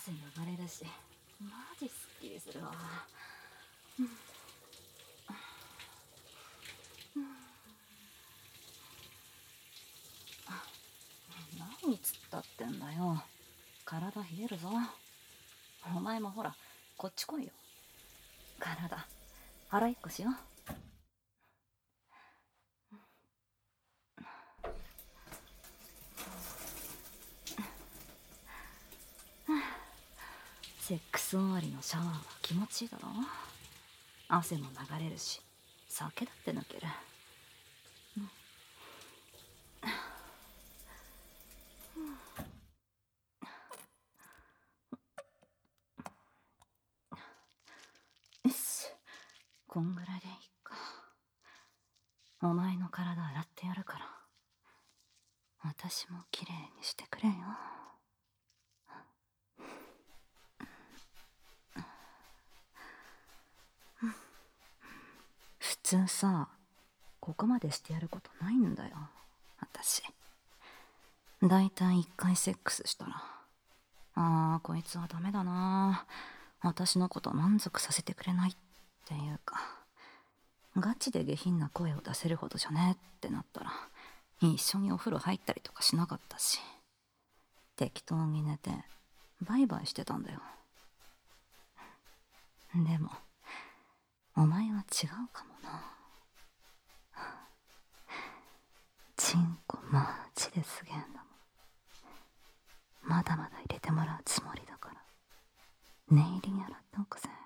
汗流れるし、マジすっきりするわ。何つったってんだよ。体冷えるぞ。お前もほら、こっち来いよ。体、腹いっこしよう。セックス終わりのシャワーは気持ちいいだろ。汗も流れるし、酒だって抜ける。よし、こんぐらいでいいか。お前の体洗ってやるから、私もきれいにしてくれよ。普通さ、ここまでしてやることないんだよ、私。だいたい1回セックスしたら、こいつはダメだな、私のこと満足させてくれないっていうか、ガチで下品な声を出せるほどじゃねえってなったら、一緒にお風呂入ったりとかしなかったし、適当に寝てバイバイしてたんだよ。でもお前は違うかもな。チンコマジですげえんだもん。まだまだ入れてもらうつもりだから、念入りに洗っておくぜ。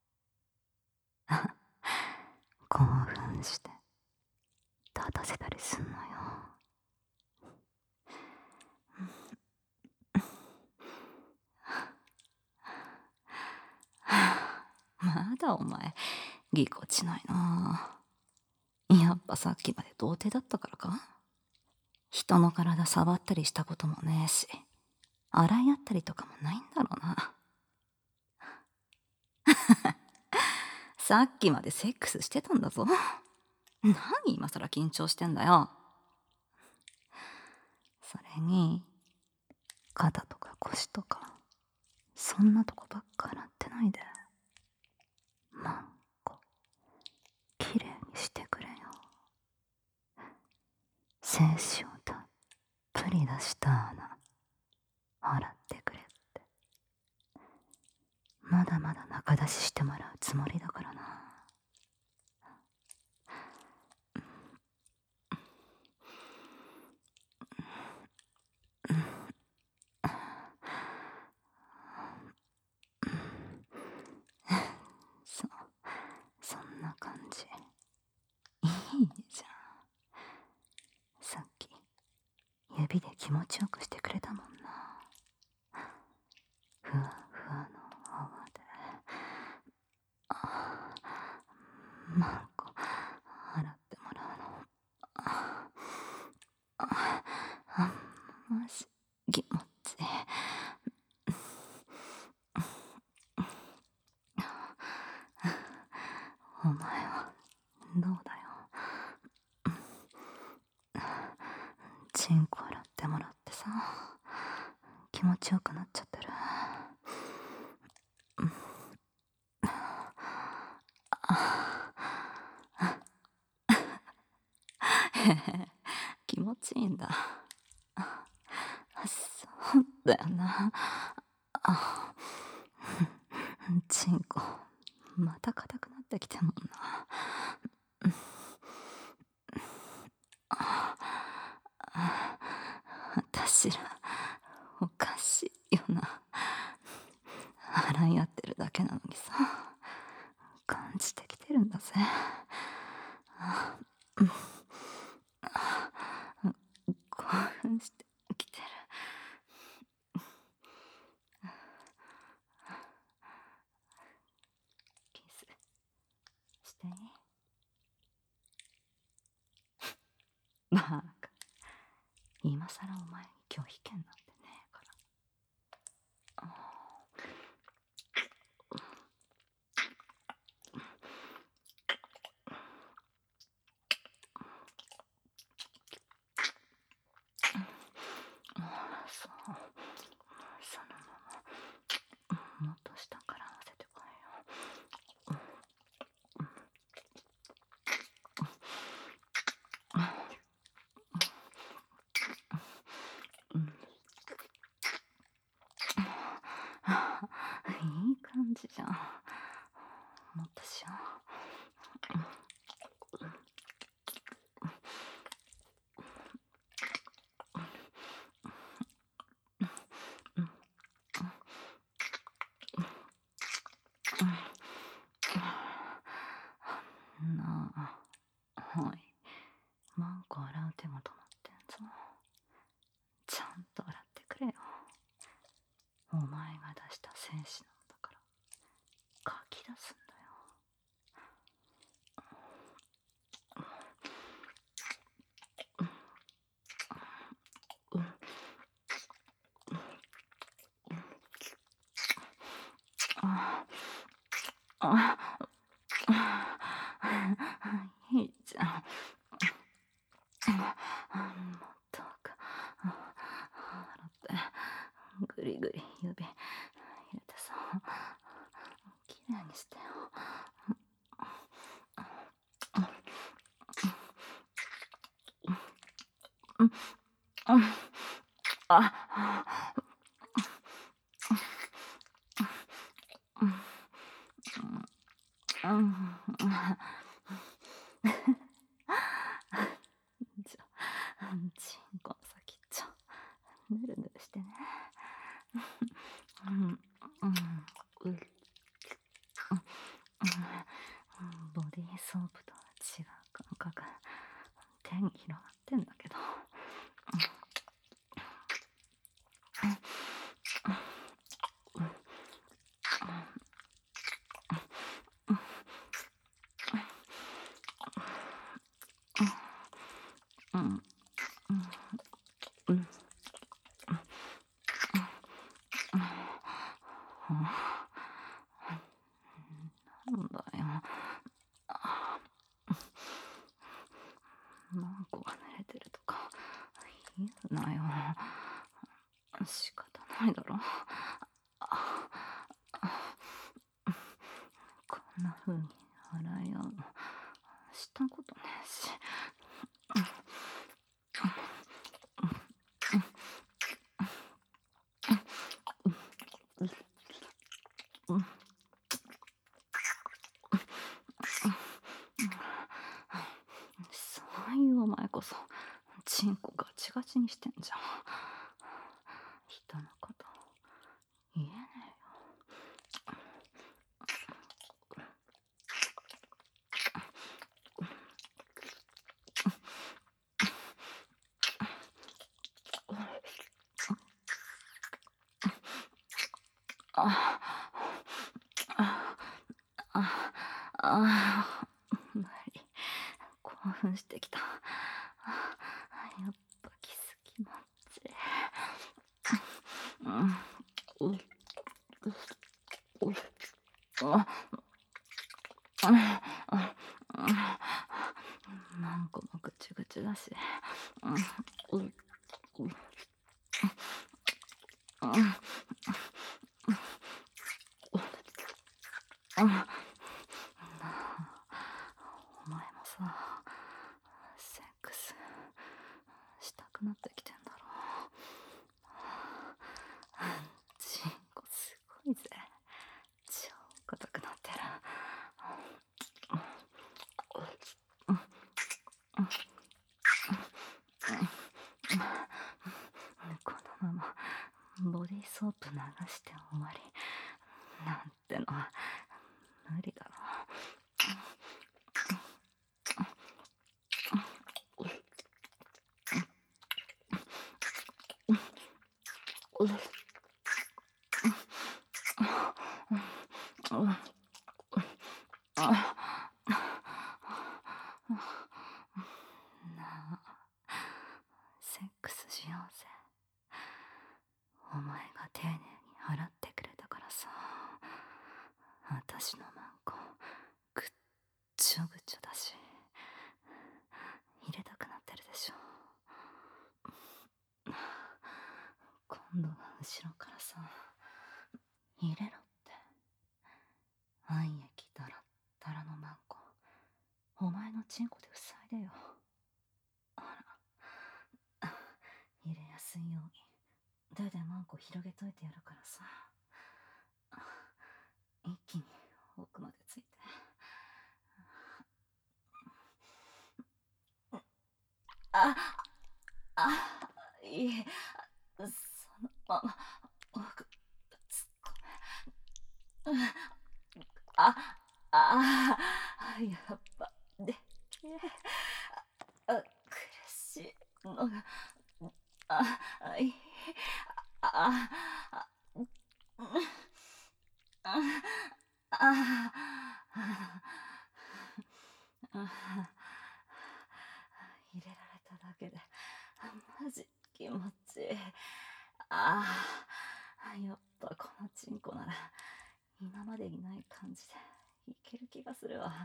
興奮して立たせたりすんのよ。まだお前ぎこちないな。やっぱさっきまで童貞だったからか。人の体触ったりしたこともねえし、洗い合ったりとかもないんだろうな。さっきまでセックスしてたんだぞ。何今更緊張してんだよ。それに肩とか腰とかそんなとこばっか洗ってないで、マンコきれいにしてくれよ。精子をたっぷり出した穴洗ってくれって。まだまだ仲出ししてもらうつもりだからな。そんな感じ。いいじゃん。さっき指で気持ちよくしてくれたもんな。ふわふわの泡でマンコ洗ってもらうのマジ気持ちいい。お前はどうだよ。チンコ洗ってもらってさ、気持ちよくなっちゃってる。気持ちいいんだ。そうだよな。チンコまた硬くなってきてんもんな。私らおかしいよな。洗い合ってるだけなのにさ、感じてきてるんだぜ。興奮してきてる。キスしていい？バカ、今さらお前に拒否権なんてねえから。そう、そのままじじゃん。もっとしよう。なあ、おい、マンコ洗う手が止まってんぞ。ちゃんと洗ってくれよ。お前が出した精子なんだから書き出すんだよ。いいじゃん。もっとか洗ってぐりぐり指入れてさ、きれいにしてよ。チンコの先っちょぬるぬるしてね。ボディーソープとは違う感覚手に広がってんだけど。なんだよ。マンコが濡れてるとか言うなよ。仕方ないだろ。こんな風に洗い合うのしたことねえし。そういうお前こそチンコガチガチにしてんじゃん。人のこと言えねえよ。無理。興奮してきた。やっぱキス気持ちいい。マンコもぐちぐちだし。お前もさ、セックスしたくなってきてんだろ。チンコすごいぜ。超硬くなってる。このままボディーソープ流して終わりなんてのは無理だろ。なあ、セックスしようぜ。お前が丁寧に払ってくれたからさ。私のマンコぐっちょぐちょだし入れたくなってるでしょ。今度は後ろからさ、入れろって。愛液だらだらのマンコお前のチンコで塞いでよ。ほら、入れやすいように手でマンコ広げといてやるからさ。 一気に奥までついて、あいえ、そのまま奥突っ込め、あやっぱでけえ、苦しいのが、いい、ああああ入れられただけでマジ気持ちいい。やっぱこのチンコなら今までにない感じでいける気がするわ。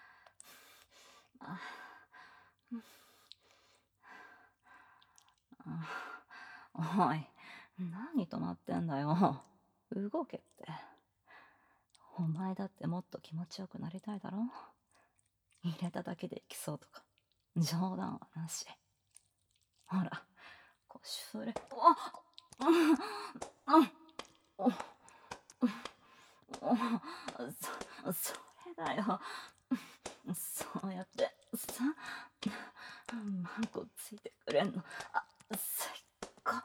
おい、何止まってんだよ。動けって。お前だってもっと気持ちよくなりたいだろ。入れただけでいきそうとか冗談はなし。ほら、腰振れ。それだよ。そうやってさ、マンコついてくれんの最高。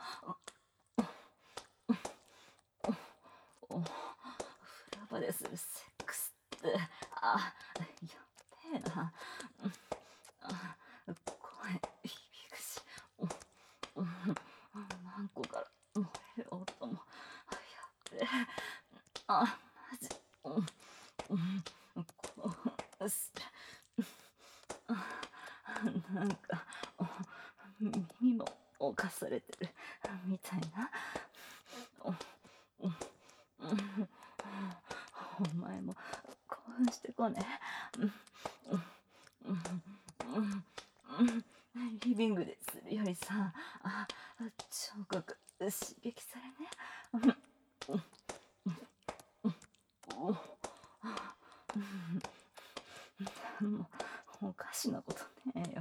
風呂場でするセックスってやべえな。声響くし、マンコから漏れる音もやべえ。マジ興奮する。なんか耳も侵されてるみたいな。お前も興奮してこね。リビングでするよりさ、聴覚刺激されね。もうおかしなことねえよ。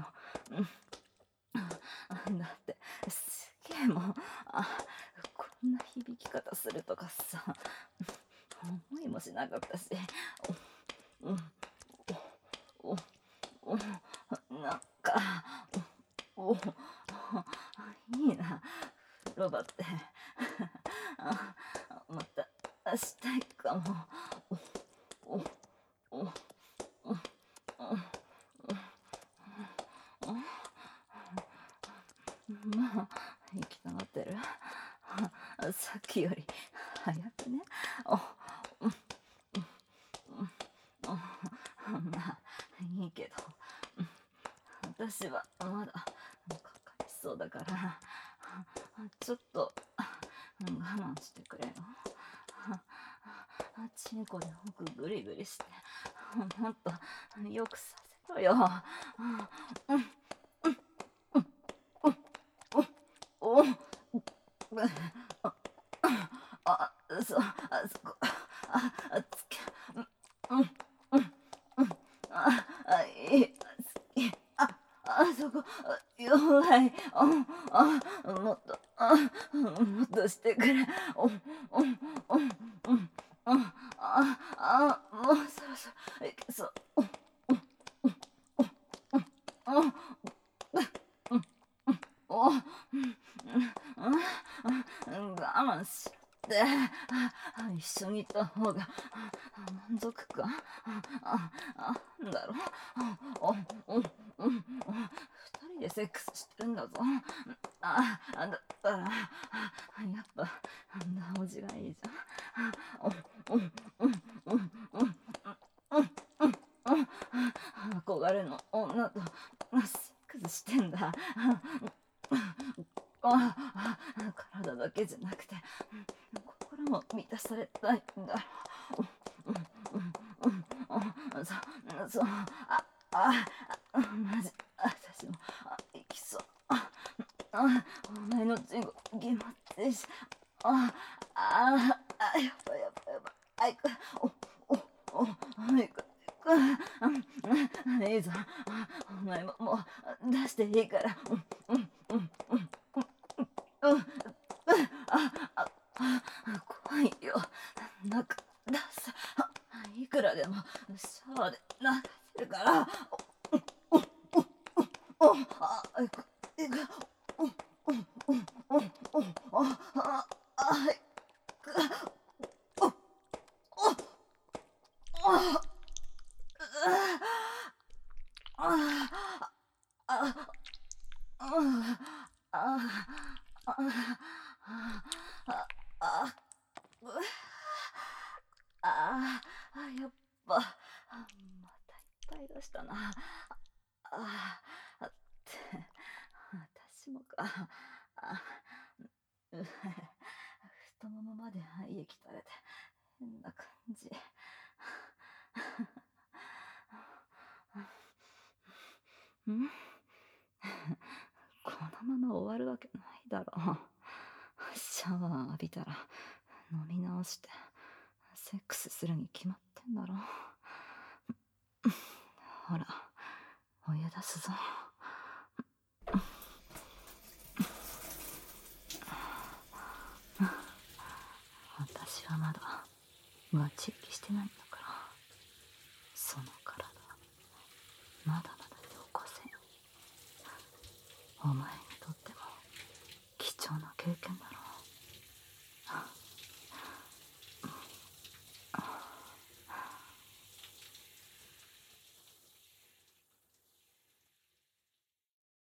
だってすげえもん、こんな響き方するとかさ、思いもしなかったし。なんかいいな、風呂場って。またしたいかも。もう行きたがってる。さっきより早くね。まあいいけど、私はまだかかりそうだから、ちょっと我慢してくれよ。チンコで奥グリグリしてもっとよくさせろよ。そこつけ、いい、そこ弱い。もっとしてくれ。もうそろそろいけそう。我慢して一緒にいた方が満足感なんだろう。二人でセックスしてるんだぞ。だったらやっぱおじがいいじゃん。憧れの女とセックスしてんだ。体だけじゃなくて心も満たされたいんだ。マジ私も行きそう。お前のチンコ気持ちいいし。やばいやばいやばい。いいぞ。お前ももう出していいから。怖いよ。なんか出す。 パーで流せるから。やっぱまたいっぱい出したな。って私もか。太ももまで胃液垂れて変な感じ。んこのまま終わるわけないだろ。シャワー浴びたら飲み直してセックスするに決まってんだろ。ほら、お湯出すぞ。私はまだガチ息してないんだから、その体まだまだよこせよ。お前